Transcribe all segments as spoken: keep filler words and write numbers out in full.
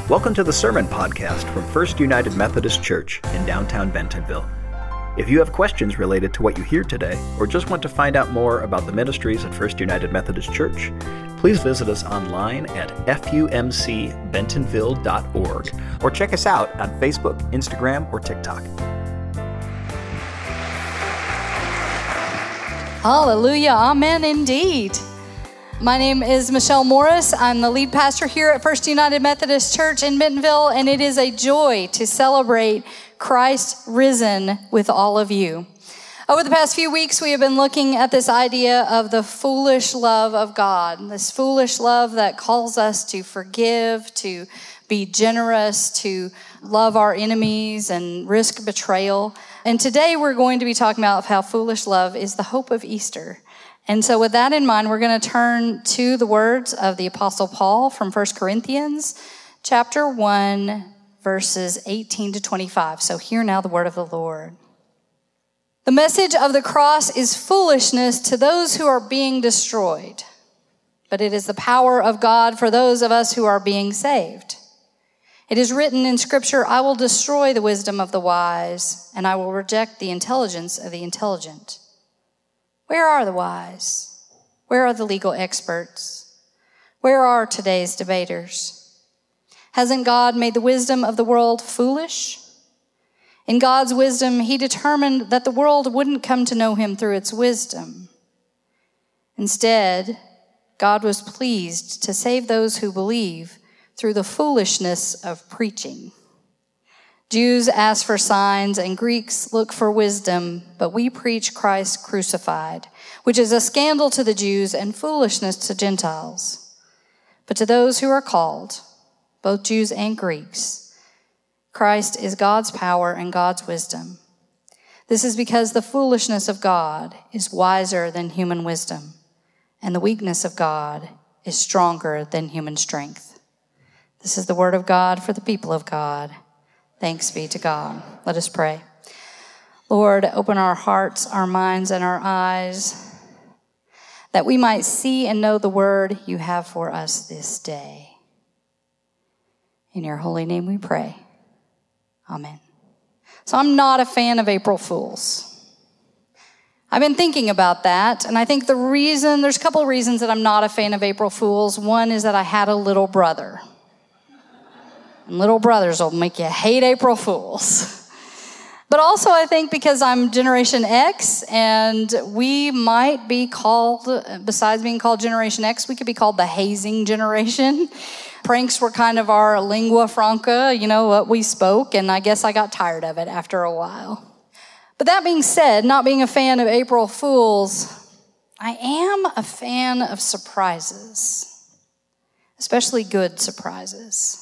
Welcome to the Sermon Podcast from First United Methodist Church in downtown Bentonville. If you have questions related to what you hear today, or just want to find out more about the ministries at First United Methodist Church, please visit us online at f u m c bentonville dot org or check us out on Facebook, Instagram, or TikTok. Hallelujah. Amen indeed. My name is Michelle Morris. I'm the lead pastor here at First United Methodist Church in Bentonville, and it is a joy to celebrate Christ risen with all of you. Over the past few weeks, we have been looking at this idea of the foolish love of God, this foolish love that calls us to forgive, to be generous, to love our enemies and risk betrayal. And today we're going to be talking about how foolish love is the hope of Easter. And so with that in mind, we're going to turn to the words of the Apostle Paul from First Corinthians chapter one, verses eighteen to twenty-five. So hear now the word of the Lord. The message of the cross is foolishness to those who are being destroyed, but it is the power of God for those of us who are being saved. It is written in Scripture, I will destroy the wisdom of the wise, and I will reject the intelligence of the intelligent. Where are the wise? Where are the legal experts? Where are today's debaters? Hasn't God made the wisdom of the world foolish? In God's wisdom, he determined that the world wouldn't come to know him through its wisdom. Instead, God was pleased to save those who believe through the foolishness of preaching. Jews ask for signs and Greeks look for wisdom, but we preach Christ crucified, which is a scandal to the Jews and foolishness to Gentiles. But to those who are called, both Jews and Greeks, Christ is God's power and God's wisdom. This is because the foolishness of God is wiser than human wisdom, and the weakness of God is stronger than human strength. This is the word of God for the people of God. Thanks be to God. Let us pray. Lord, open our hearts, our minds, and our eyes, that we might see and know the word you have for us this day. In your holy name we pray. Amen. So I'm not a fan of April Fools. I've been thinking about that, and I think the reason, there's a couple of reasons that I'm not a fan of April Fools. One is that I had a little brother. And little brothers will make you hate April Fools. But also I think because I'm Generation X, and we might be called, besides being called Generation X, we could be called the hazing generation. Pranks were kind of our lingua franca, you know, what we spoke, and I guess I got tired of it after a while. But that being said, not being a fan of April Fools, I am a fan of surprises, especially good surprises.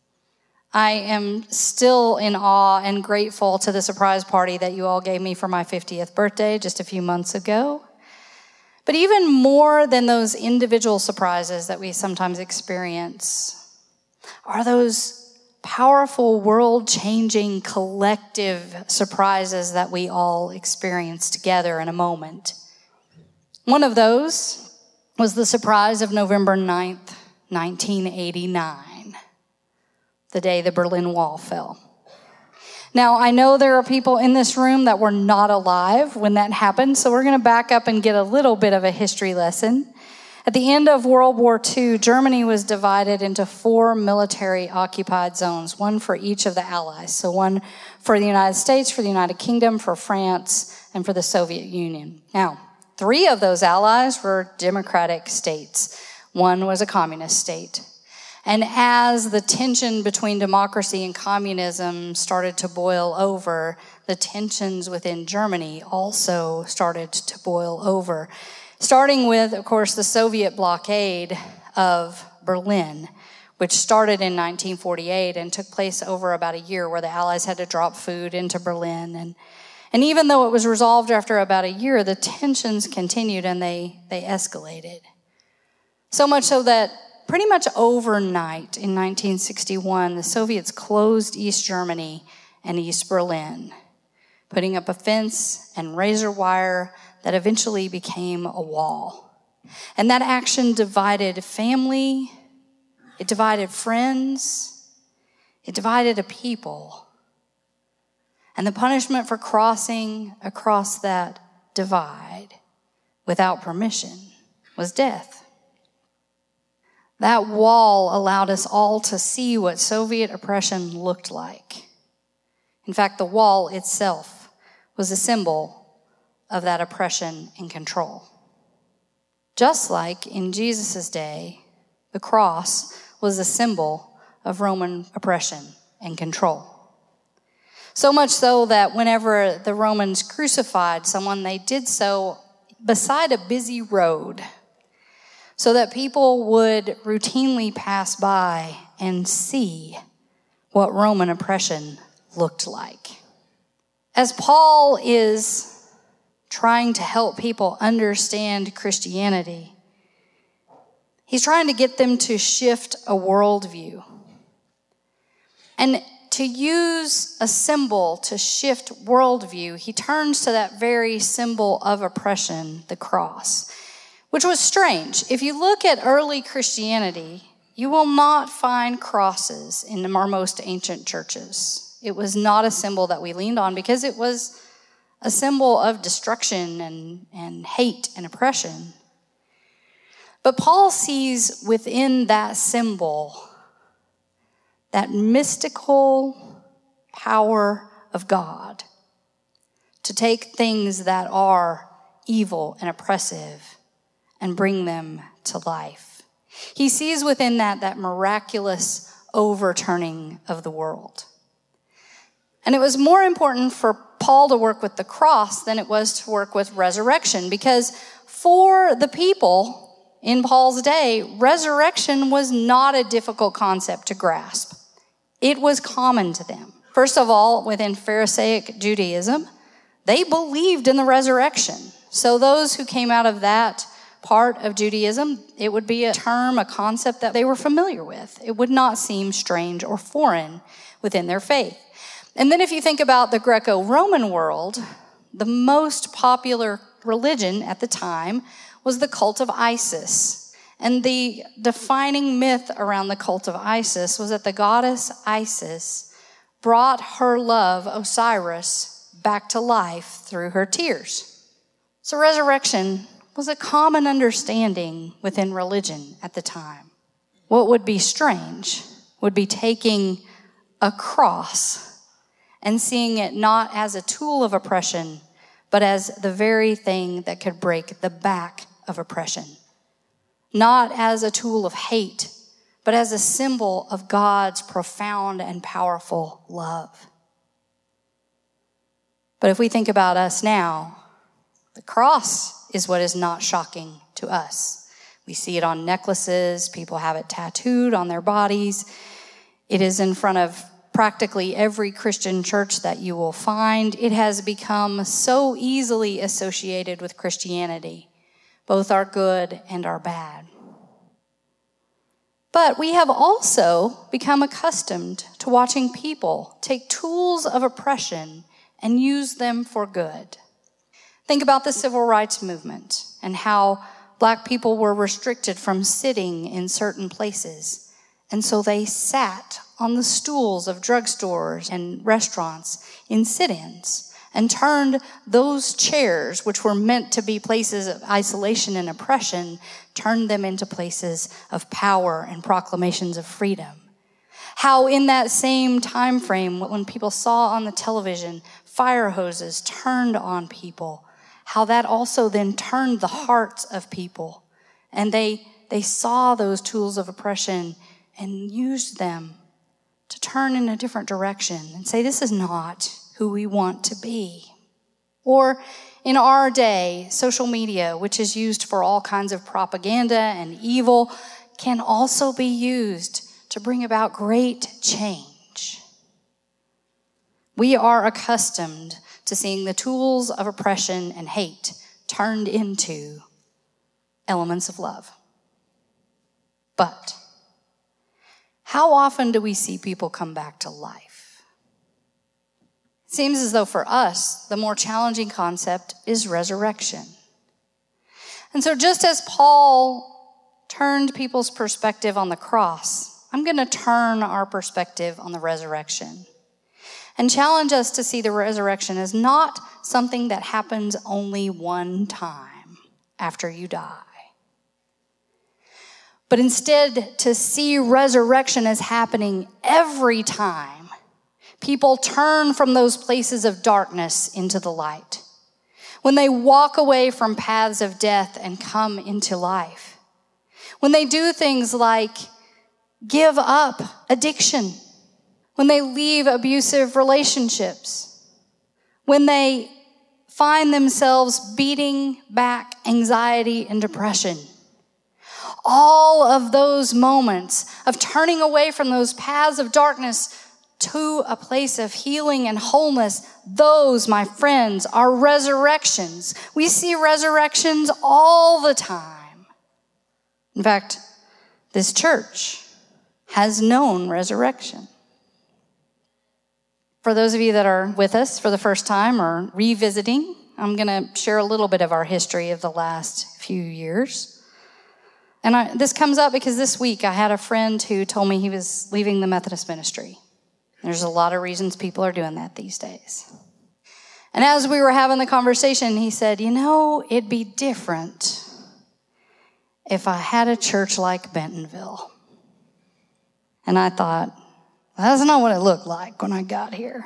I am still in awe and grateful to the surprise party that you all gave me for my fiftieth birthday just a few months ago. But even more than those individual surprises that we sometimes experience are those powerful, world-changing, collective surprises that we all experience together in a moment. One of those was the surprise of November ninth, nineteen eighty-nine. The day the Berlin Wall fell. Now, I know there are people in this room that were not alive when that happened, so we're going to back up and get a little bit of a history lesson. At the end of World War Two, Germany was divided into four military-occupied zones, one for each of the Allies. So one for the United States, for the United Kingdom, for France, and for the Soviet Union. Now, three of those allies were democratic states. One was a communist state. And as the tension between democracy and communism started to boil over, the tensions within Germany also started to boil over. Starting with, of course, the Soviet blockade of Berlin, which started in nineteen forty-eight and took place over about a year, where the Allies had to drop food into Berlin. And, and even though it was resolved after about a year, the tensions continued and they, they escalated. So much so that pretty much overnight in nineteen sixty-one, the Soviets closed East Germany and East Berlin, putting up a fence and razor wire that eventually became a wall. And that action divided family, it divided friends, It divided a people. And the punishment for crossing across that divide without permission was death. That wall allowed us all to see what Soviet oppression looked like. In fact, the wall itself was a symbol of that oppression and control. Just like in Jesus' day, the cross was a symbol of Roman oppression and control. So much so that whenever the Romans crucified someone, they did so beside a busy road so that people would routinely pass by and see what Roman oppression looked like. As Paul is trying to help people understand Christianity, he's trying to get them to shift a worldview. And to use a symbol to shift worldview, he turns to that very symbol of oppression, the cross, which was strange. If you look at early Christianity, you will not find crosses in our most ancient churches. It was not a symbol that we leaned on because it was a symbol of destruction and, and hate and oppression. But Paul sees within that symbol that mystical power of God to take things that are evil and oppressive and bring them to life. He sees within that that miraculous overturning of the world. And it was more important for Paul to work with the cross than it was to work with resurrection, because for the people in Paul's day, resurrection was not a difficult concept to grasp. It was common to them. First of all, within Pharisaic Judaism, they believed in the resurrection. So those who came out of that part of Judaism, it would be a term, a concept that they were familiar with. It would not seem strange or foreign within their faith. And then if you think about the Greco-Roman world, the most popular religion at the time was the cult of Isis. And the defining myth around the cult of Isis was that the goddess Isis brought her love, Osiris, back to life through her tears. So resurrection was a common understanding within religion at the time. What would be strange would be taking a cross and seeing it not as a tool of oppression, but as the very thing that could break the back of oppression. Not as a tool of hate, but as a symbol of God's profound and powerful love. But if we think about us now, the cross is what is not shocking to us. We see it on necklaces. People have it tattooed on their bodies. It is in front of practically every Christian church that you will find. It has become so easily associated with Christianity. Both our good and our bad. But we have also become accustomed to watching people take tools of oppression and use them for good. Think about the civil rights movement and how Black people were restricted from sitting in certain places. And so they sat on the stools of drugstores and restaurants in sit-ins and turned those chairs, which were meant to be places of isolation and oppression, turned them into places of power and proclamations of freedom. How in that same time frame, when people saw on the television fire hoses turned on people, how that also then turned the hearts of people. And they, they saw those tools of oppression and used them to turn in a different direction and say, this is not who we want to be. Or in our day, social media, which is used for all kinds of propaganda and evil, can also be used to bring about great change. We are accustomed to seeing the tools of oppression and hate turned into elements of love. But how often do we see people come back to life? It seems as though for us, the more challenging concept is resurrection. And so just as Paul turned people's perspective on the cross, I'm going to turn our perspective on the resurrection and challenge us to see the resurrection as not something that happens only one time after you die, but instead to see resurrection as happening every time people turn from those places of darkness into the light, when they walk away from paths of death and come into life, when they do things like give up addiction, when they leave abusive relationships, when they find themselves beating back anxiety and depression. All of those moments of turning away from those paths of darkness to a place of healing and wholeness, those, my friends, are resurrections. We see resurrections all the time. In fact, this church has known resurrection. For those of you that are with us for the first time or revisiting, I'm going to share a little bit of our history of the last few years. And I, this comes up because this week I had a friend who told me he was leaving the Methodist ministry. There's a lot of reasons people are doing that these days. And as we were having the conversation, he said, you know, it'd be different if I had a church like Bentonville. And I thought, that's not what it looked like when I got here.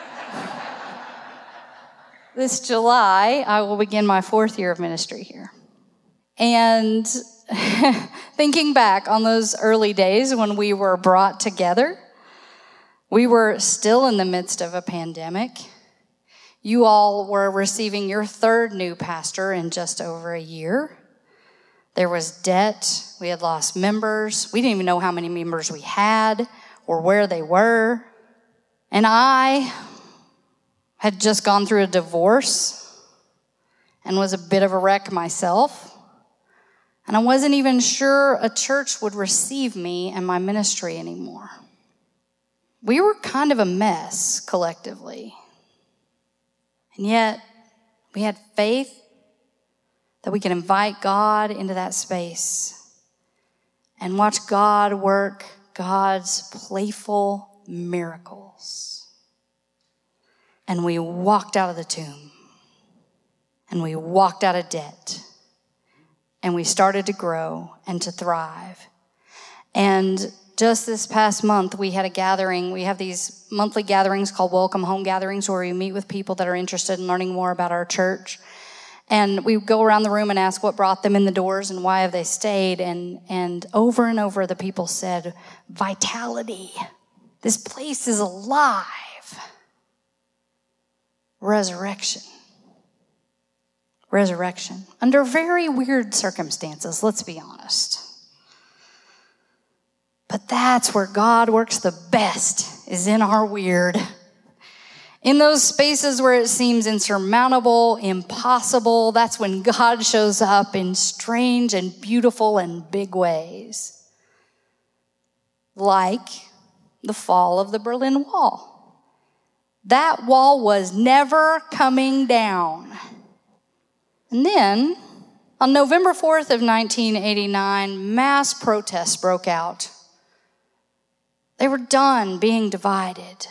This July, I will begin my fourth year of ministry here. And thinking back on those early days when we were brought together, we were still in the midst of a pandemic. You all were receiving your third new pastor in just over a year. There was debt. We had lost members. We didn't even know how many members we had or where they were. And I had just gone through a divorce and was a bit of a wreck myself. And I wasn't even sure a church would receive me and my ministry anymore. We were kind of a mess collectively. And yet, we had faith that we could invite God into that space and watch God work God's playful miracles. And we walked out of the tomb. And we walked out of debt. And we started to grow and to thrive. And just this past month, we had a gathering. We have these monthly gatherings called Welcome Home Gatherings where we meet with people that are interested in learning more about our church. And we go around the room and ask what brought them in the doors and why have they stayed. And, and over and over, the people said, vitality. This place is alive. Resurrection. Resurrection. Under very weird circumstances, let's be honest. But that's where God works the best, is in our weird. In those spaces where it seems insurmountable, impossible, that's when God shows up in strange and beautiful and big ways. Like the fall of the Berlin Wall. That wall was never coming down. And then, on November fourth of nineteen eighty-nine, mass protests broke out. They were done being divided.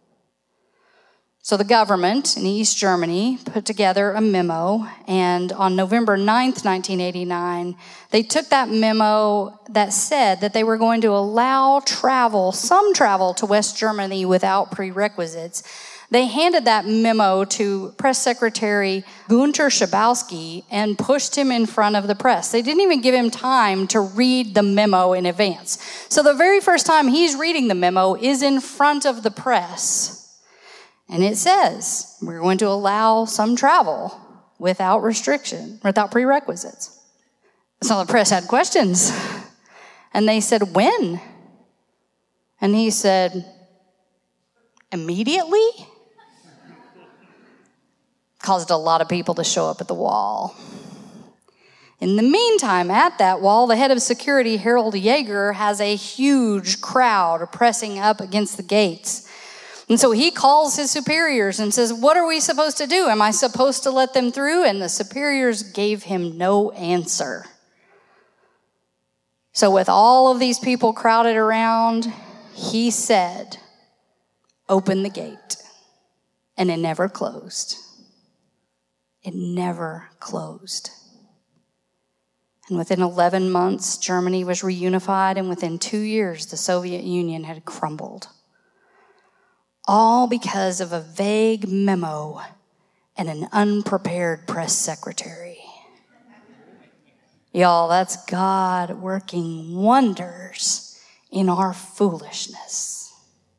So the government in East Germany put together a memo, and on November ninth, nineteen eighty-nine, they took that memo that said that they were going to allow travel, some travel to West Germany without prerequisites. They handed that memo to Press Secretary Gunter Schabowski and pushed him in front of the press. They didn't even give him time to read the memo in advance. So the very first time he's reading the memo is in front of the press. And it says, we're going to allow some travel without restriction, without prerequisites. So the press had questions. And they said, when? And he said, immediately? Caused a lot of people to show up at the wall. In the meantime, at that wall, the head of security, Harold Yeager, has a huge crowd pressing up against the gates. And so he calls his superiors and says, what are we supposed to do? Am I supposed to let them through? And the superiors gave him no answer. So with all of these people crowded around, he said, "Open the gate." And it never closed. It never closed. And within eleven months, Germany was reunified, and within two years, the Soviet Union had crumbled. All because of a vague memo and an unprepared press secretary. Y'all, that's God working wonders in our foolishness.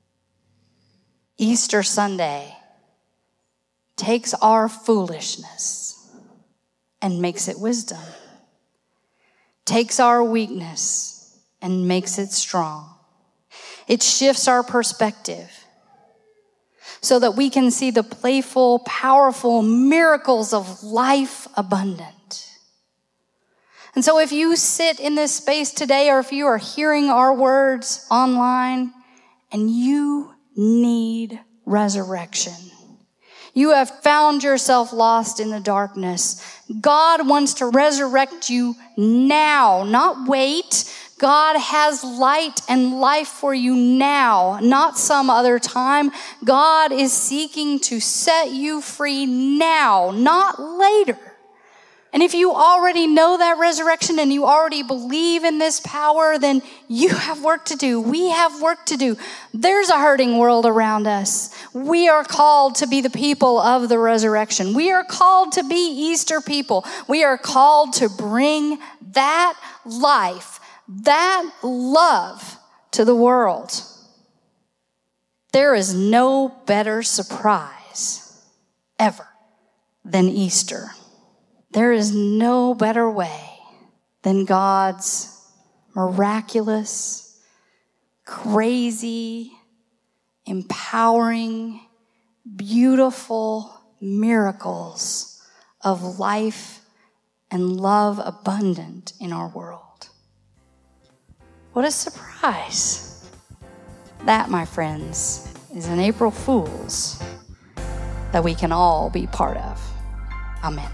Easter Sunday takes our foolishness and makes it wisdom. Takes our weakness and makes it strong. It shifts our perspective so that we can see the playful, powerful miracles of life abundant. And so if you sit in this space today, or if you are hearing our words online and you need resurrection, you have found yourself lost in the darkness, God wants to resurrect you now, not wait. God has light and life for you now, not some other time. God is seeking to set you free now, not later. And if you already know that resurrection and you already believe in this power, then you have work to do. We have work to do. There's a hurting world around us. We are called to be the people of the resurrection. We are called to be Easter people. We are called to bring that life, that love to the world. There is no better surprise ever than Easter. There is no better way than God's miraculous, crazy, empowering, beautiful miracles of life and love abundant in our world. What a surprise. That, my friends, is an April Fool's that we can all be part of. Amen.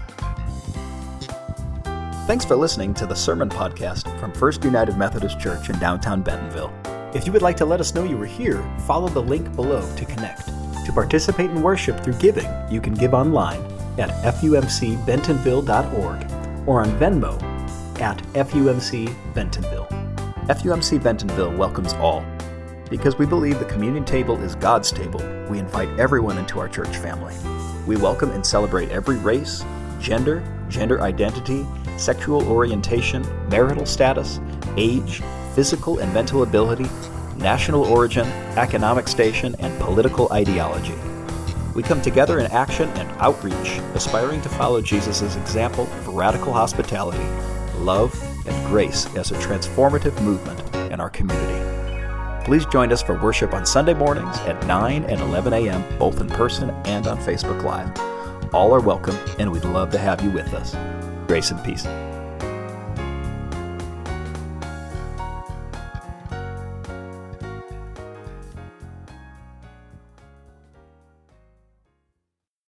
Thanks for listening to the Sermon Podcast from First United Methodist Church in downtown Bentonville. If you would like to let us know you were here, follow the link below to connect. To participate in worship through giving, you can give online at f u m c bentonville dot org or on Venmo at f u m c bentonville. F U M C Bentonville welcomes all. Because we believe the communion table is God's table, we invite everyone into our church family. We welcome and celebrate every race, gender, gender identity, sexual orientation, marital status, age, physical and mental ability, national origin, economic station, and political ideology. We come together in action and outreach, aspiring to follow Jesus' example of radical hospitality, love, and grace as a transformative movement in our community. Please join us for worship on Sunday mornings at nine and eleven a.m., both in person and on Facebook Live. All are welcome, and we'd love to have you with us. Grace and peace.